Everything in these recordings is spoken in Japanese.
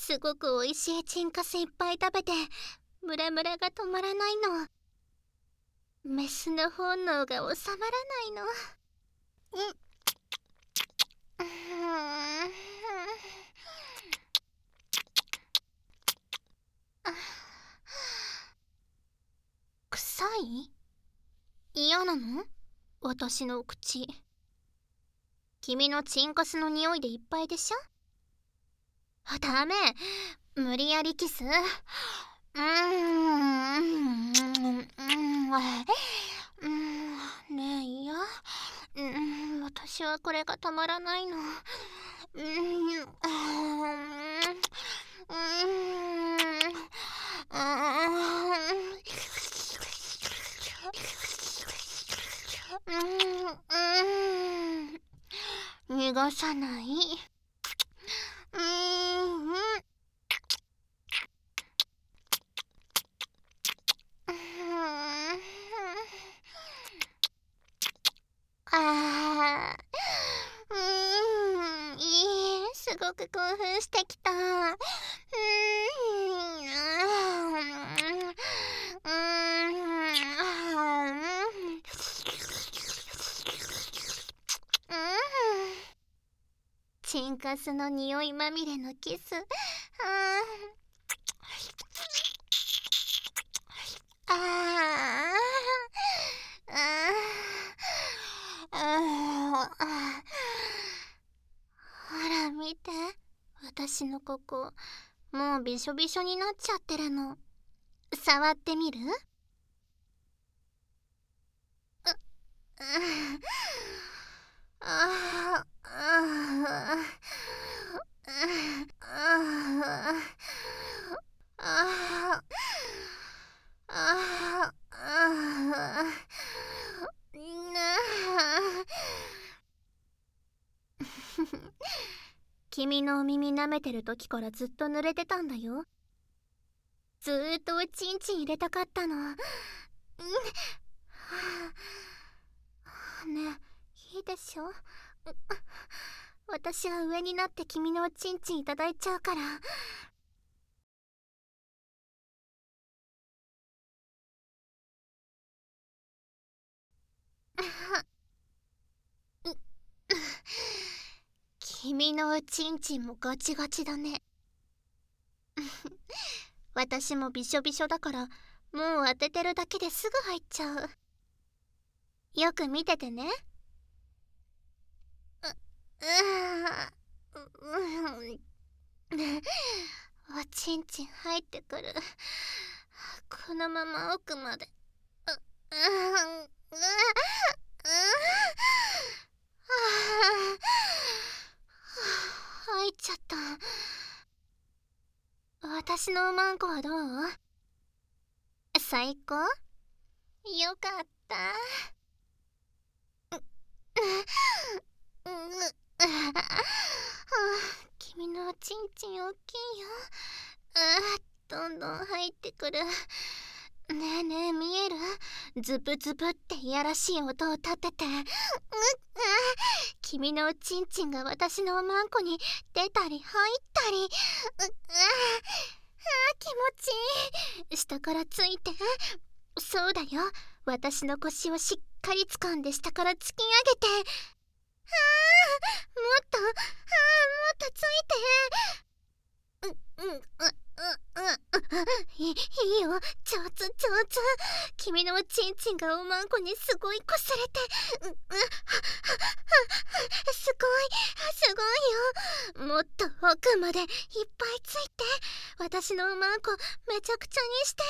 すごく美味しいチンカスいっぱい食べてムラムラが止まらないの。メスの本能が収まらないの。臭い？嫌なの？私の口。君のチンカスの匂いでいっぱいでしょ。ダメ、無理やりキス。ねえ、いや、私はこれがたまらないの。逃がさない。すごく興奮してきた。チンカスの匂いまみれのキス。ほら見て、私のここもうびしょびしょになっちゃってるの。触ってみる？君のお耳舐めてる時からずっと濡れてたんだよ。ずーっとおちんちん入れたかったの。ねえ、いいでしょ。私は上になって君のおちんちんいただいちゃうから。君のおちんちんもガチガチだね。私もびしょびしょだから、もう当ててるだけですぐ入っちゃう。よく見ててね。おちんちん入ってくる。このまま奥まで。入っちゃった。私のおまんこはどう？最高？よかった。君のおちんちん大きいよ。どんどん入ってくる。ねえねえ、見える？ズブズブっていやらしい音を立てて。君のおちんちんが私のおまんこに出たり入ったり。気持ちいい。下からついて。そうだよ、私の腰をしっかり掴んで下から突き上げて。もっと、もっとついて。いいよ、上手上手。君のおちんちんがおまんこにすごいこすれて。すごいよ。もっと奥までいっぱいついて。私のおまんこめちゃくちゃにして。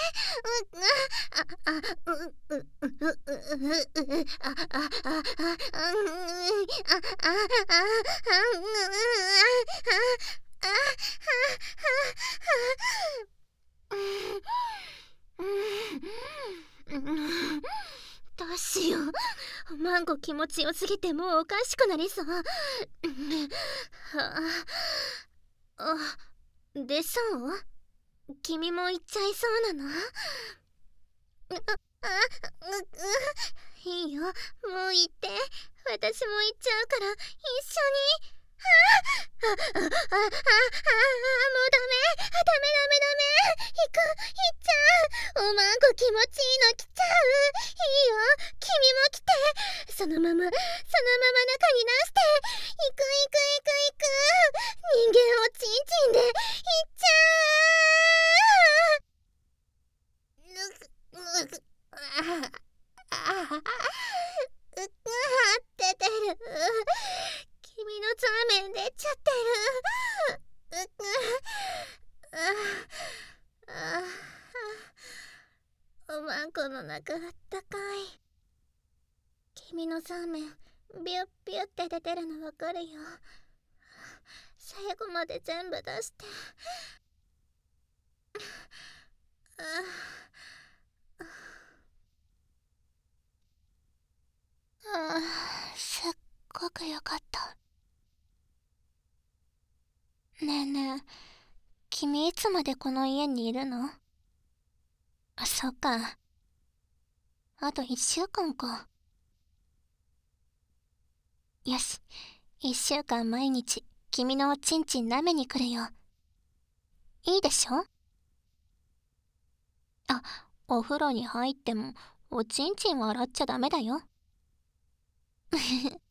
どうしよう。マンゴ気持ちよすぎてもうおかしくなりそう。でそう君も行っちゃいそうなの？いいよ、もう行って。私も行っちゃうから一緒に。 もうダメ。ダメダメダメ。行っちゃう。おまんこ気持ちいいの来ちゃう。いいよ、君も来て。そのまま中に出して。行く行く行く行く。人間をチンチンで行っちゃう。ぬくぬくああ出てる。君のザーメン出ちゃってる。おまんこの中あったかい。君のザーメンビュッビュッって出てるのわかるよ。最後まで全部出して。すっごくよかった。ねえねえ、君いつまでこの家にいるの？あ、そっか。あと1週間か。よし、1週間毎日君のおちんちん舐めに来るよ。いいでしょ？あ、お風呂に入ってもおちんちんは洗っちゃダメだよ。